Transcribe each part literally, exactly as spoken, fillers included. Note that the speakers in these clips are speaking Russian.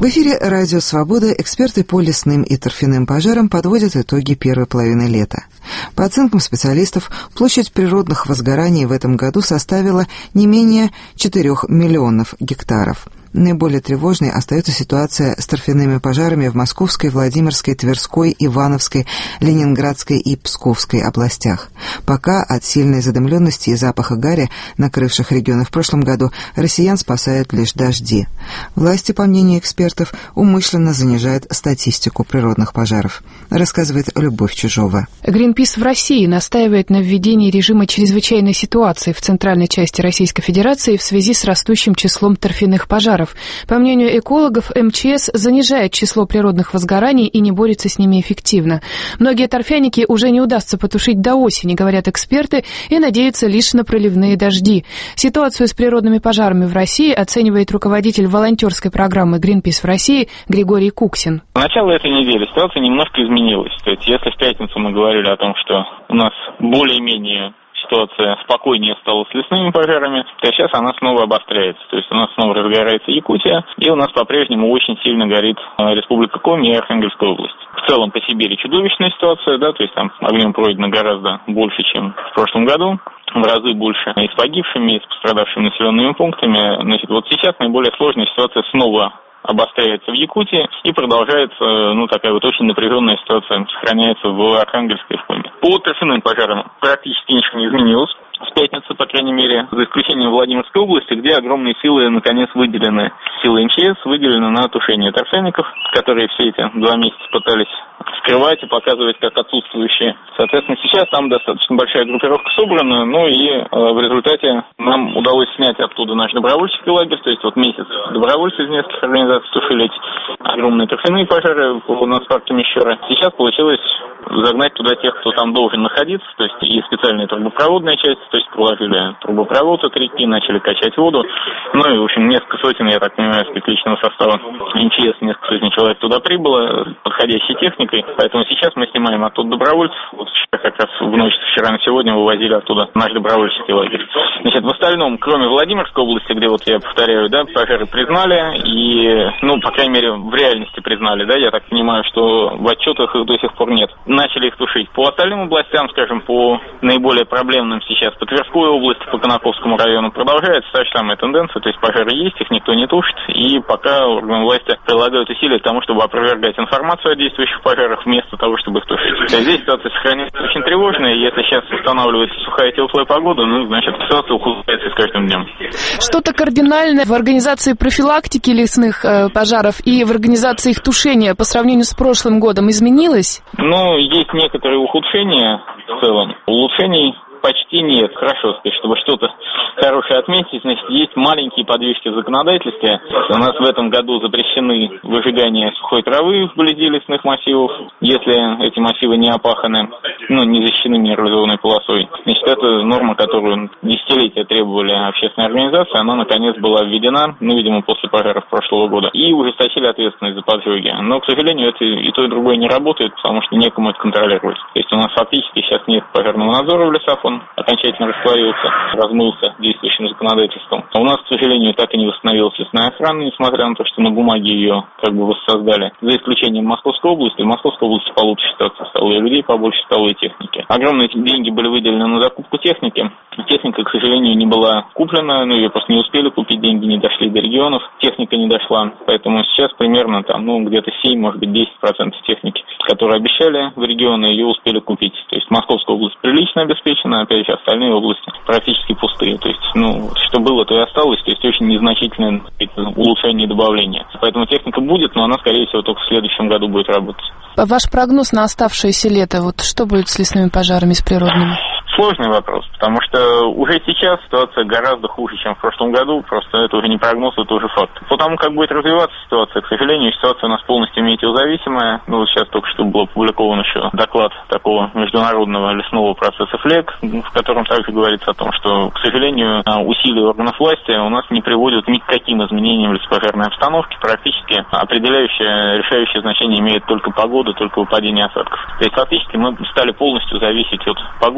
В эфире «Радио Свобода» эксперты по лесным и торфяным пожарам подводят итоги первой половины лета. По оценкам специалистов, площадь природных возгораний в этом году составила не менее четырёх миллионов гектаров. Наиболее тревожной остается ситуация с торфяными пожарами в Московской, Владимирской, Тверской, Ивановской, Ленинградской и Псковской областях. Пока от сильной задымленности и запаха гари, накрывших регионы в прошлом году, россиян спасают лишь дожди. Власти, по мнению экспертов, умышленно занижают статистику природных пожаров, рассказывает Любовь Чужова. Greenpeace в России настаивает на введении режима чрезвычайной ситуации в центральной части Российской Федерации в связи с растущим числом торфяных пожаров. По мнению экологов, эм че эс занижает число природных возгораний и не борется с ними эффективно. Многие торфяники уже не удастся потушить до осени, говорят эксперты, и надеются лишь на проливные дожди. Ситуацию с природными пожарами в России оценивает руководитель волонтерской программы Greenpeace в России Григорий Куксин. С начала этой недели ситуация немножко изменилась. То есть, если в пятницу мы говорили о том, что у нас более-менее ситуация спокойнее стала с лесными пожарами, то сейчас она снова обостряется. То есть у нас снова разгорается Якутия, и у нас по-прежнему очень сильно горит Республика Коми и Архангельская область. В целом по Сибири чудовищная ситуация, да, то есть там огнем пройдено гораздо больше, чем в прошлом году. В разы больше и с погибшими, и с пострадавшими населенными пунктами. Значит, вот сейчас наиболее сложная ситуация снова обостряется в Якутии и продолжается, ну, такая вот очень напряженная ситуация сохраняется в Архангельской и в Коми. По торфяным пожарам практически ничего не изменилось. С пятницы, по крайней мере, за исключением Владимирской области, где огромные силы, наконец, выделены, силы эм че эс выделены на тушение торфяников, которые все эти два месяца пытались скрывать и показывать как отсутствующие. Соответственно, сейчас там достаточно большая группировка собрана, ну и э, в результате нам удалось снять оттуда наш добровольческий лагерь, то есть вот месяц добровольцы из нескольких организаций тушили эти огромные торфяные пожары у нас в парке Мещера. Сейчас получилось загнать туда тех, кто там должен находиться, то есть и специальная трубопроводная часть, то есть положили трубопровод от реки, начали качать воду, ну и, в общем, несколько сотен, я так понимаю, из личного состава эм че эс, несколько сотен человек туда прибыло, подходящей техникой, поэтому сейчас мы снимаем оттуда добровольцев, вот как раз в ночь с вчера на сегодня вывозили оттуда наш добровольческий лагерь. Значит, в остальном, кроме Владимирской области, где, вот я повторяю, да, пожары признали, и, ну, по крайней мере, в реальности признали, да, я так понимаю, что в отчетах их до сих пор нет. Начали их тушить. По остальным областям, скажем, по наиболее проблемным сейчас, по Тверской области, по Конаковскому району продолжается та же самая тенденция, то есть пожары есть, их никто не тушит, и пока органы власти прилагают усилия к тому, чтобы опровергать информацию о действующих пожарах вместо того, чтобы их тушить. Здесь ситуация сохраняется очень тревожная, если сейчас устанавливается сухая теплая погода, ну, значит, ситуация ухудшается с каждым днем. Что-то кардинальное в организации профилактики лесных э, пожаров и в организации их тушения по сравнению с прошлым годом изменилось? Ну, есть некоторые ухудшения в целом. Улучшений почти нет. Хорошо сказать, чтобы что-то хорошее отметить. Значит, есть маленькие подвижки в законодательстве. У нас в этом году запрещены выжигание сухой травы вблизи лесных массивов, если эти массивы не опаханы, ну, не защищены минерализованной полосой. Значит, это норма, которую десятилетия требовали общественные организации, она, наконец, была введена, ну, видимо, после пожаров прошлого года, и ужесточили ответственность за поджоги. Но, к сожалению, это и то, и другое не работает, потому что некому это контролировать. То есть у нас фактически сейчас нет пожарного надзора в лесах, он окончательно растворился, размылся действующим законодательством. А у нас, к сожалению, так и не восстановилась лесная охрана, несмотря на то, что на бумаге ее как бы воссоздали. За исключением Московской области. В Московской области получше ситуация стала, и людей побольше стало, и техники. Огромные деньги были выделены на закупку техники. Техника, к сожалению, не была куплена, ну, ее просто не успели купить, деньги не дошли до регионов, техника не дошла. Поэтому сейчас примерно там, ну, где-то семь, может быть, десять процентов техники, которые обещали в регионы, ее успели купить. То есть Московская область прилично обеспечена, опять же, остальные области практически пустые. То есть, ну, что было, то и осталось, то есть очень незначительное улучшение и добавление. Поэтому техника будет, но она, скорее всего, только в следующем году будет работать. Ваш прогноз на оставшееся лето, вот что будет с лесными пожарами, с природными? Сложный вопрос, потому что уже сейчас ситуация гораздо хуже, чем в прошлом году, просто это уже не прогноз, это уже факт. По тому, как будет развиваться ситуация, к сожалению, ситуация у нас полностью метеозависимая. Ну, вот сейчас только что был опубликован еще доклад такого международного лесного процесса ФЛЕГ, в котором также говорится о том, что, к сожалению, усилия органов власти у нас не приводят ни к каким изменениям в лесопожарной обстановке. Практически определяющее, решающее значение имеет только погода, только выпадение осадков. То есть фактически мы стали полностью зависеть от погоды.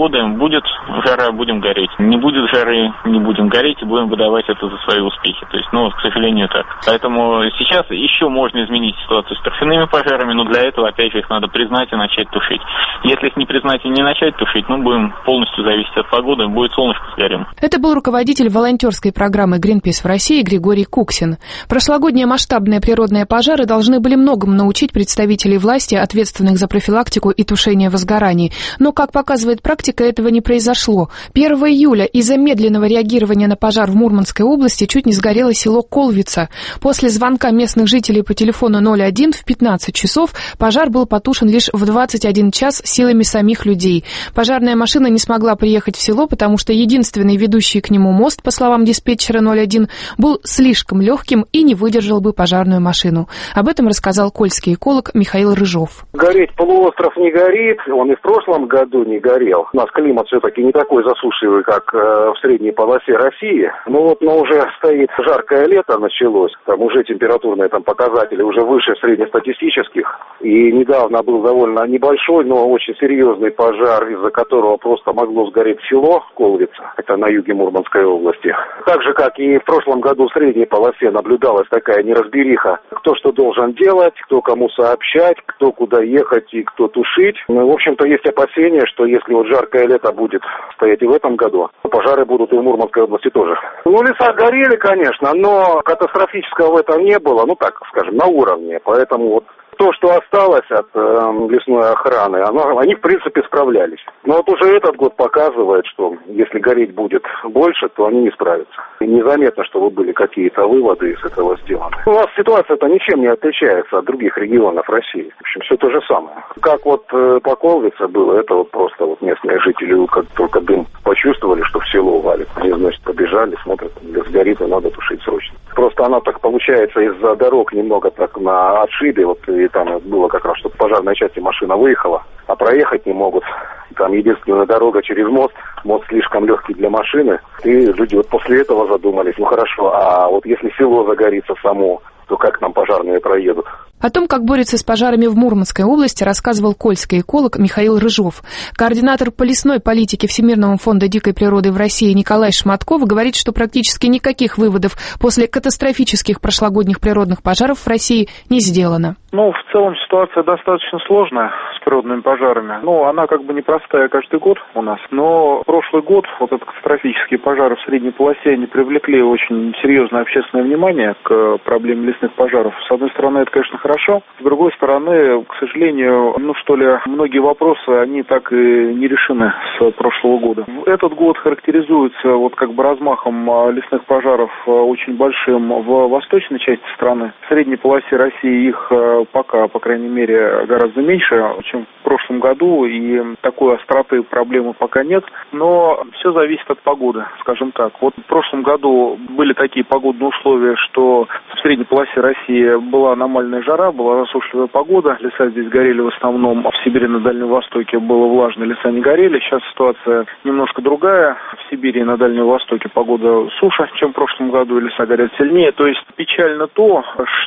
будет жара, будем гореть. Не будет жары, не будем гореть и будем выдавать это за свои успехи. То есть, ну, к сожалению, так. Поэтому сейчас еще можно изменить ситуацию с торфяными пожарами, но для этого, опять же, их надо признать и начать тушить. Если их не признать и не начать тушить, ну, будем полностью зависеть от погоды, будет солнышко, сгорим. Это был руководитель волонтерской программы Greenpeace в России Григорий Куксин. Прошлогодние масштабные природные пожары должны были многому научить представителей власти, ответственных за профилактику и тушение возгораний. Но, как показывает практика, этого не произошло. первого июля из-за медленного реагирования на пожар в Мурманской области чуть не сгорело село Колвица. После звонка местных жителей по телефону ноль один в пятнадцать часов пожар был потушен лишь в двадцать один час силами самих людей. Пожарная машина не смогла приехать в село, потому что единственный ведущий к нему мост, по словам диспетчера ноль один, был слишком легким и не выдержал бы пожарную машину. Об этом рассказал кольский эколог Михаил Рыжов. Гореть полуостров не горит, он и в прошлом году не горел. У нас климат все-таки не такой засушливый, как э, в средней полосе России. Ну вот, но уже стоит жаркое лето началось, там уже температурные там показатели уже выше среднестатистических. И недавно был довольно небольшой, но очень серьезный пожар, из-за которого просто могло сгореть село Колвица, это на юге Мурманской области. Так же, как и в прошлом году в средней полосе наблюдалась такая неразбериха, кто что должен делать, кто кому сообщать, кто куда ехать и кто тушить. Ну, в общем-то, есть опасения, что если вот жаркое лето будет стоять и в этом году, то пожары будут и в Мурманской области тоже. Ну, леса горели, конечно, но катастрофического в этом не было, ну так, скажем, на уровне. Поэтому вот то, что осталось от э, лесной охраны, оно, они, в принципе, справлялись. Но вот уже этот год показывает, что если гореть будет больше, то они не справятся. И незаметно, чтобы были какие-то выводы из этого сделаны. У нас ситуация-то ничем не отличается от других регионов России. В общем, все то же самое. Как вот э, по Колвице было, это вот просто вот местные жители, как только дым почувствовали, что в село валит, они, значит, побежали, смотрят, лес горит, и надо тушить срочно. Просто она так получается из-за дорог немного так на отшибе, вот и там было как раз, что в пожарной части машина выехала, а проехать не могут. Там единственная дорога через мост, мост слишком легкий для машины, и люди вот после этого задумались, ну хорошо, а вот если село загорится само, то как нам пожарные проедут? О том, как борется с пожарами в Мурманской области, рассказывал кольский эколог Михаил Рыжов. Координатор по лесной политике Всемирного фонда дикой природы в России Николай Шматков говорит, что практически никаких выводов после катастрофических прошлогодних природных пожаров в России не сделано. Ну, в целом ситуация достаточно сложная с природными пожарами. Ну, она как бы непростая каждый год у нас. Но прошлый год, вот этот катастрофические пожары в средней полосе, они привлекли очень серьезное общественное внимание к проблеме лесных пожаров. С одной стороны, это, конечно, хорошо. С другой стороны, к сожалению, ну что ли, многие вопросы, они так и не решены с прошлого года. Этот год характеризуется вот как бы размахом лесных пожаров очень большим в восточной части страны. В средней полосе России их пока, по крайней мере, гораздо меньше, чем в прошлом году, и такой остроты проблемы пока нет. Но все зависит от погоды, скажем так. Вот в прошлом году были такие погодные условия, что в средней полосе России была аномальная жара, была засушливая погода, леса здесь горели в основном, а в Сибири на Дальнем Востоке было влажно, леса не горели. Сейчас ситуация немножко другая. В Сибири и на Дальнем Востоке погода суше, чем в прошлом году, и леса горят сильнее. То есть печально то,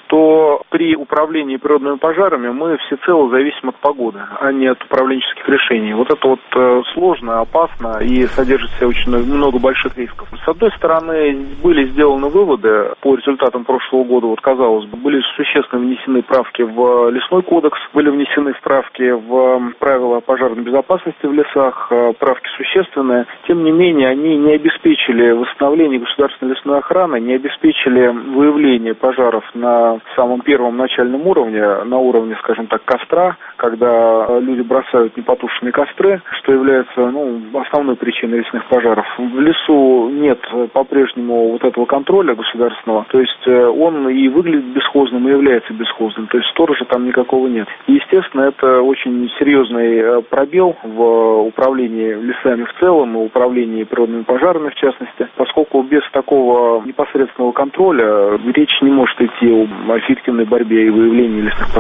что при управлении природными пожарами мы всецело зависим от погоды, а не от управленческих решений. Вот это вот э, сложно, опасно и содержит в себе очень много больших рисков. С одной стороны, были сделаны выводы по результатам прошлого года, вот казалось бы, были существенно внесены правки в лесной кодекс, были внесены правки в правила пожарной безопасности в лесах, правки существенные. Тем не менее, они не обеспечили восстановление государственной лесной охраны, не обеспечили выявление пожаров на самом первом начальном уровне, на уровне, скажем так, костра, когда люди бросают непотушенные костры, что является ну, основной причиной лесных пожаров. В лесу нет по-прежнему вот этого контроля государственного, то есть он и выглядит бесхозным, и является бесхозным, то есть сторожа там никакого нет. И, естественно, это очень серьезный пробел в управлении лесами в целом и управлении природными пожарами в частности, поскольку без такого непосредственного контроля речь не может идти о эффективной борьбе и выявлении лесных пожаров.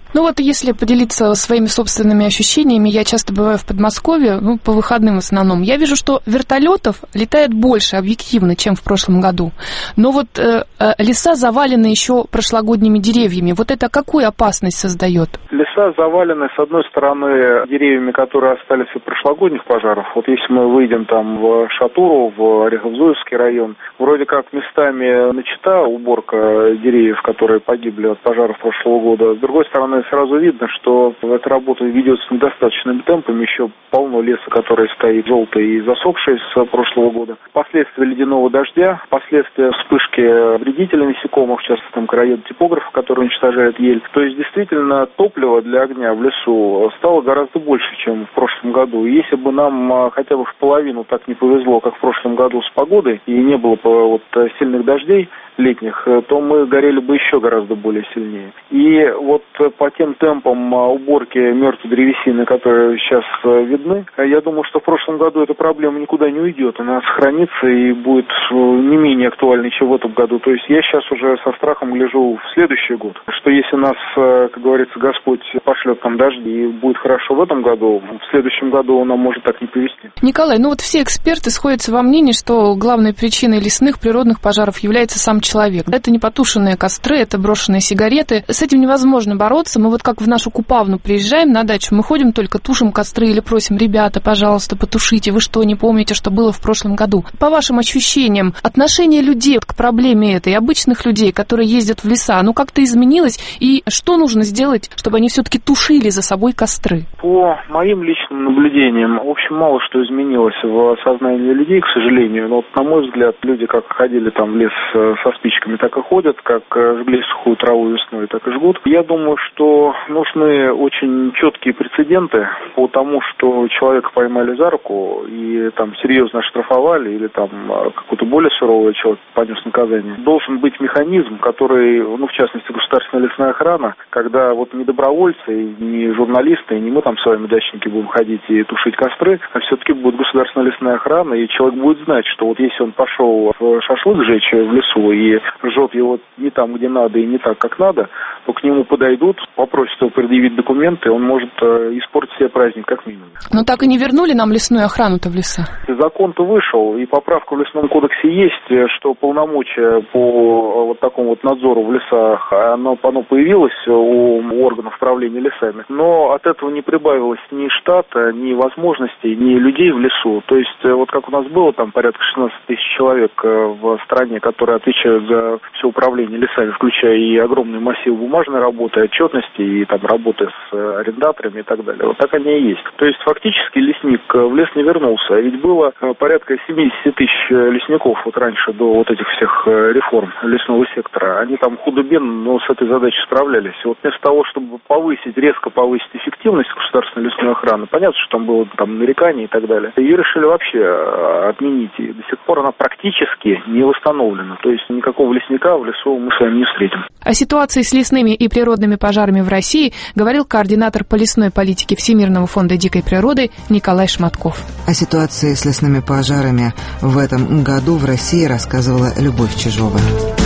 Ну вот если поделиться своими собственными ощущениями, я часто бываю в Подмосковье, ну, по выходным в основном, я вижу, что вертолетов летает больше объективно, чем в прошлом году. Но вот э, леса завалены еще прошлогодними деревьями. Вот это какую опасность создает? Леса завалены, с одной стороны, деревьями, которые остались от прошлогодних пожаров. Вот если мы выйдем там в Шатуру, в Орехово-Зуевский район, вроде как местами начата уборка деревьев, которые погибли от пожаров прошлого года. С другой стороны, сразу видно, что эта работа ведется недостаточными темпами. Еще полно леса, который стоит желтый и засохший с прошлого года. Последствия ледяного дождя, последствия вспышки вредителей насекомых, в частности, там короед-типографа, который уничтожает ель. То есть, действительно, топливо для огня в лесу стало гораздо больше, чем в прошлом году. И если бы нам хотя бы в половину так не повезло, как в прошлом году с погодой, и не было бы вот сильных дождей летних, то мы горели бы еще гораздо более сильнее. И вот по тем темпам уборки мертвой древесины, которые сейчас видны, я думаю, что в прошлом году эта проблема никуда не уйдет. Она сохранится и будет не менее актуальной, чем в этом году. То есть я сейчас уже со страхом гляжу в следующий год, что если нас, как говорится, Господь пошлет там дожди и будет хорошо в этом году, в следующем году он нам может так не повезти. Николай, ну вот все эксперты сходятся во мнении, что главной причиной лесных природных пожаров является сам человек. Это не потушенные костры, это брошенные сигареты. С этим невозможно бороться. Мы вот как в нашу Купавну приезжаем на дачу, мы ходим только тушим костры или просим: ребята, пожалуйста, потушите. Вы что, не помните, что было в прошлом году? По вашим ощущениям, отношение людей к проблеме этой, обычных людей, которые ездят в леса, оно как-то изменилось? И что нужно сделать, чтобы они все-таки тушили за собой костры? По моим личным наблюдениям, в общем, мало что изменилось в сознании людей, к сожалению. Но вот, на мой взгляд, люди как ходили там в лес со спичками, так и ходят, как жгли сухую траву весной, так и жгут. Я думаю, что нужны очень четкие прецеденты по тому, что человека поймали за руку и там серьезно оштрафовали, или там какой-то более суровый человек понес наказание. Должен быть механизм, который, ну, в частности, государственная лесная охрана, когда вот не добровольцы, не журналисты, не мы там с вами, дачники, будем ходить и тушить костры, а все-таки будет государственная лесная охрана, и человек будет знать, что вот если он пошел в шашлык жечь в лесу и жжет его не там, где надо, и не так, как надо, то к нему подойдут, попросят его предъявить документы, он может э, испортить себе праздник как минимум. Но так и не вернули нам лесную охрану-то в леса? Закон-то вышел, и поправка в лесном кодексе есть, что полномочия по вот такому вот надзору в лесах, оно, оно появилось у органов управления лесами, но от этого не прибавилось ни штата, ни возможностей, ни людей в лесу. То есть вот как у нас было там порядка шестнадцать тысяч человек в стране, которые отвечают за все управление лесами, включая и огромный массив бумажной работы, отчетности и там работы с арендаторами и так далее. Вот так они и есть. То есть фактически лесник в лес не вернулся. А ведь было порядка семьдесят тысяч лесников вот раньше, до вот этих всех реформ лесного сектора. Они там худо-бедно, но с этой задачей справлялись. И вот вместо того, чтобы повысить, резко повысить эффективность государственной лесной охраны, понятно, что там было там нарекания и так далее, ее решили вообще отменить. И до сих пор она практически не восстановлена. То есть никакого лесника в лесу мы с вами не встретим. О ситуации с лесными и природными пожарами в России говорил координатор по лесной политике Всемирного фонда дикой природы Николай Шматков. О ситуации с лесными пожарами в этом году в России рассказывала Любовь Чижова.